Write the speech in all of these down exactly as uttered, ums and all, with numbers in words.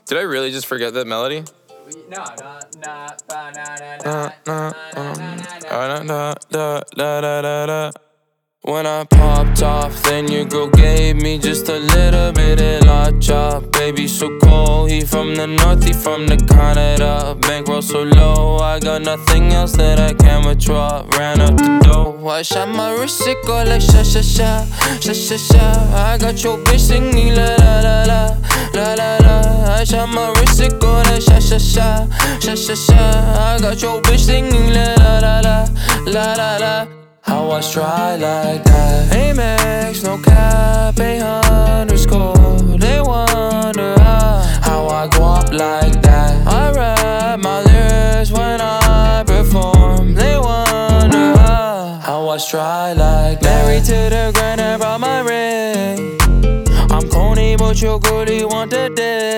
Did I really just forget that melody? No, no, no, na na Na, na na, na um, da, da, da, da, da, da. When I popped off, then your girl gave me just a little bit of la chop. Baby so cold, he from the north, he from the Canada. Bankroll so low, I got nothing else that I can withdraw. Ran up the dough, I shot my wrist, it go like sha sha sha, sha sha sha. I got your bitch singing la la la la, la la la. I shot my wrist, it go like sha sha sha, sha sha sha. I got your bitch singing la la la la, la la la. How I try like that? Amex, no cap, a underscore. They wonder how, how I go up like that. I rap my lyrics when I perform. They wonder how, how I try like that. Married to the grind, I brought my ring. I'm corny, but your girlie want the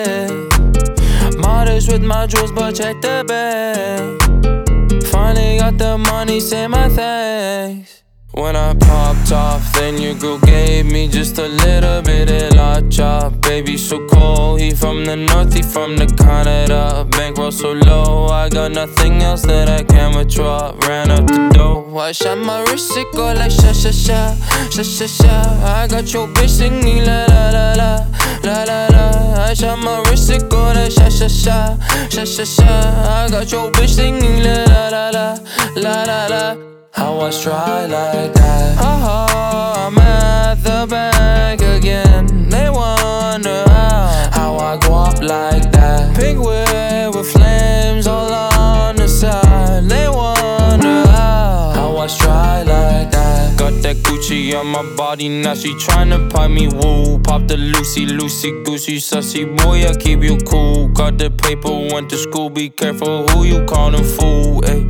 dick. Modest with my jewels, but check the bag. Finally got the money, say my thanks. When I popped off, then your girl gave me just a little bit of la chop. Baby so cold, he from the north, he from the Canada. Bankroll so low, I got nothing else that I can withdraw. Ran up the dough, I shot my wrist, it go like sha sha sha, sha sha sha. I got your bitch singing la la la la, la la la. I shot my wrist, it go like sha sha sha, sha sha sha. I got your bitch singing la la la la, la la la. How I try like that? Oh, I'm at the bank again. They wonder how, how I go up like that. Pink whip with flames all on the side. They wonder how, how I try like that. Got that Gucci on my body, now she tryna pipe me woo. Pop the Lucy, Lucy, Goosey, sussy boy, I keep you cool. Got the paper, went to school, be careful who you callin' fool, ayy.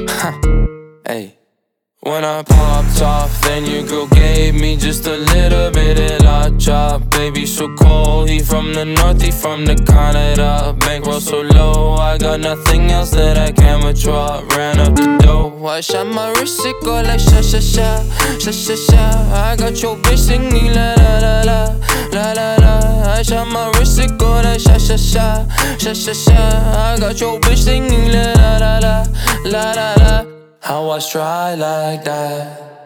Ayy. When I popped off, then your girl gave me just a little bit of la chop. Baby so cold, he from the north, he from the Canada. Bankroll so low, I got nothing else that I can withdraw. Ran up the dough, I shot my wrist, it go like sha sha sha, sha sha sha. I got your bitch singing la la la la, la la la. I shot my wrist, it go like sha sha sha, sha sha sha. I got your bitch singing la la la la, la la la. How I try like that?